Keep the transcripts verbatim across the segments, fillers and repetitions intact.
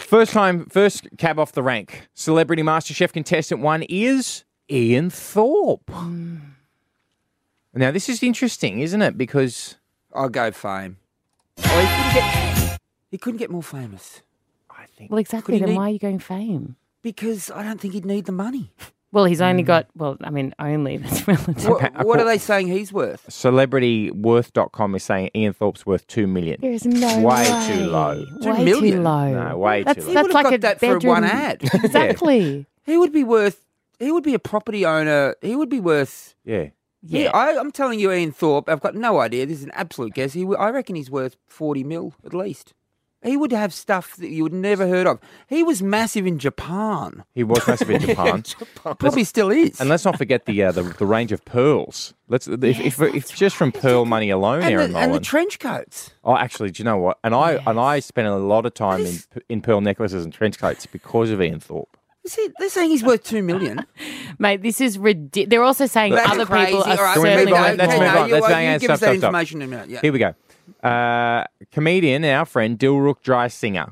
First time, first cab off the rank. Celebrity MasterChef contestant one is Ian Thorpe. Mm. Now, this is interesting, isn't it? Because... I'll go fame. Oh, he, couldn't get, he couldn't get more famous. I think. Well, exactly. Then need, why are you going fame? Because I don't think he'd need the money. Well, he's only mm. got, well, I mean, only. That's relative. What, what are they saying he's worth? Celebrity Worth dot com is saying Ian Thorpe's worth two million dollars. There is no way. way. Too low. Two way million? too low. No, way that's, too low. That's He like got a that bedroom. for one ad. Exactly. He would be worth, he would be a property owner. He would be worth... Yeah. Yeah. yeah I, I'm telling you, Ian Thorpe, I've got no idea. This is an absolute guess. He, I reckon he's worth forty mil at least. He would have stuff that you would never heard of. He was massive in Japan. He was massive in Japan. Japan. Probably still is. And let's not forget the uh, the, the range of pearls. Let's if, Yes, if, if, if just from pearl money alone, and Aaron the, and the Nolan. trench coats. Oh, actually, do you know what? And I Yes. and I spent a lot of time in in pearl necklaces and trench coats because of Ian Thorpe. See, they're saying he's worth two million. Mate, this is ridiculous. They're also saying That's other crazy. people are All right, certainly move on. worth Let's more. move on. You, Let's uh, bang you out. give Stop, us that stop, stop. information in a minute. Yeah. Here we go. Uh, comedian, our friend Dilruk Dry Singer.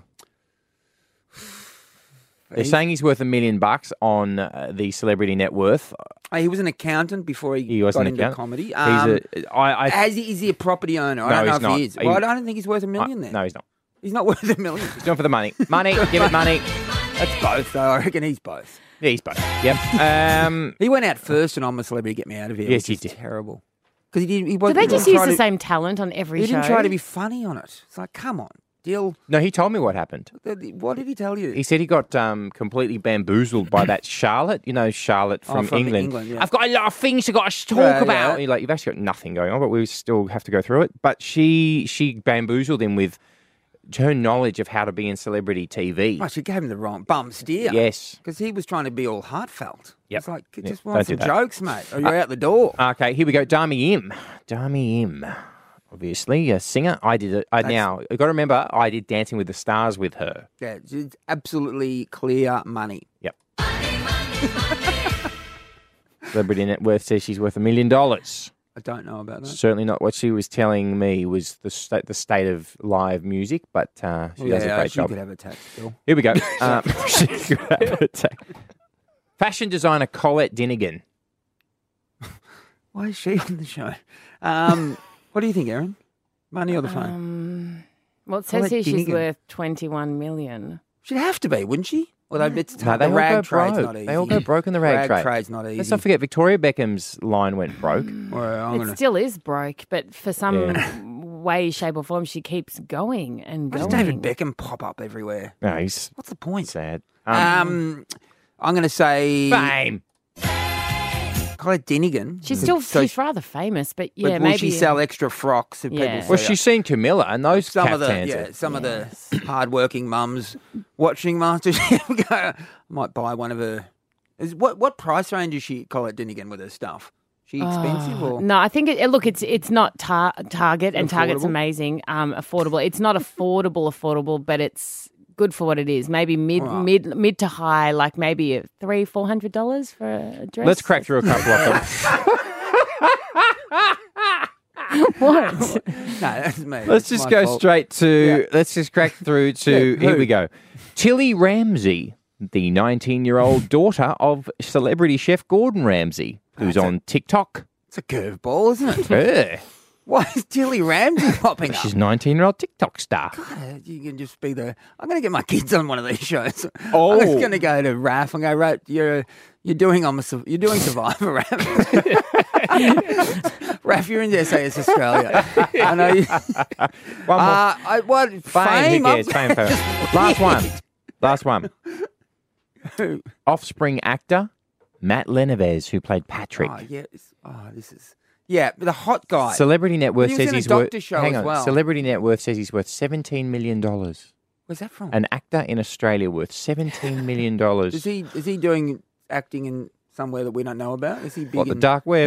They're saying he's worth a million bucks on uh, the Celebrity Net Worth. Oh, he was an accountant before he, He was got an into accountant. comedy. Um, he's a, I, I, has he, is he a property owner? I No, don't know he's if not. he is. He- Well, I don't think he's worth a I- million then. no, he's not. He's not worth a million. He's doing it for the money. Money, give it money. That's both, though. I reckon he's both. Yeah, he's both. Yep. Um, He went out first and I'm a Celebrity, get me out of here. Yes, which he is did. Terrible. Because he did. He Do wasn't. they he just didn't use try the to- same talent on every He show? didn't try to be funny on it. It's like, come on, Dill. no, he told me what happened. What did he tell you? He said he got um, completely bamboozled by that Charlotte. You know, Charlotte from, Oh, from England. England, yeah. I've got a lot of things I've got to talk Yeah, about. yeah. You're like, you've actually got nothing going on, but we still have to go through it. But she she bamboozled him with her knowledge of how to be in celebrity T V. Oh, she gave him the wrong bum steer. Yes. Because he was trying to be all heartfelt. Yep. It's like, Yeah, just don't want do some that. jokes, mate, or you're out the door. Okay, here we go. Dami Im. Dami Im. Obviously, a singer. I did it. I, That's- now, you've got to remember, I did Dancing with the Stars with her. Yeah, it's absolutely clear money. Yep. Celebrity Net Worth says she's worth a million dollars. I don't know about that. Certainly not what she was telling me was the state, the state of live music, but uh, she Well, does a yeah, great she job. could have a tax bill. Here we go. Um, she could have a ta- Fashion designer Colette Dinnigan. Why is she on the show? Um, what do you think, Aaron? Money or the phone? Um, well, it Well, says here that she's Dinnigan. worth twenty-one million. She'd have to be, wouldn't she? Although it's No, tough. they the all rag go trade's broke. not easy. They all go broke in the rag, Rag trade. trade's not easy. Let's not forget Victoria Beckham's line went broke. Well, I'm It gonna... still is broke, but for some Yeah. way, shape, or form, she keeps going and Why going. does David Beckham pop up everywhere? No, he's What's the point? sad. Um, Um, I'm going to say fame. Colette Dinnigan. She's still So she's she- rather famous, but but yeah, will maybe she sell extra frocks if Yeah. people Well, see her? she's seen Camilla and those some of the caftans. yeah, are- some Yes. of the hard-working mums watching MasterChef go, I might buy one of her. Is what what price range is she Colette Dinnigan with her stuff? She expensive Oh, or no? I think it, look, it's it's not tar- Target, and Target's affordable? amazing, um, affordable. It's not affordable, affordable, but it's good for what it is. Maybe mid Right. mid mid to high, like maybe a three four hundred dollars for a dress. Let's crack through a couple of them. What? no? That's me. Let's That's just my go fault. straight to. Yeah. Let's just crack through to. Yeah, here who? we go. Tilly Ramsey, the nineteen-year-old daughter of celebrity chef Gordon Ramsay, who's That's a- on TikTok. It's a curveball, isn't it? Yeah. Why is Tilly Ramsey popping up? She's a nineteen-year-old TikTok star. God, you can just be the. I'm going to get my kids on one of these shows. Oh. I'm just going to go to Raf and go, Raf, you're you're doing I'm a, Su- you're doing Survivor, Raf. Raf, you're in S A S Australia. I know you. One more. Uh, I, what fame. fame? Who cares? Fame. Fame. Last one. Last one. Who? Offspring actor Matt Leneves, who played Patrick. Oh, yeah. it's- Oh, this is. Yeah, the hot guy. Celebrity Net Worth He was says in a he's worth. doctor show Hang as on. well. Celebrity Net Worth says he's worth seventeen million dollars. Where's that from? An actor in Australia worth seventeen million dollars. Is he is he doing acting in somewhere that we don't know about? Is he big What, the in... dark web?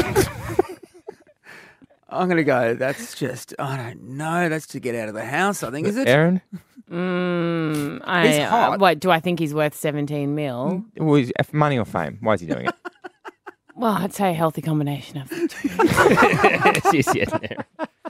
I'm going to go, that's just, I don't know, that's to get out of the house, I think, is it? Aaron? Mm, I, He's uh, hot. what do I think he's worth seventeen mil? Well, is it money or fame? Why is he doing it? Well, I'd say a healthy combination of the two. yes, yes, yes.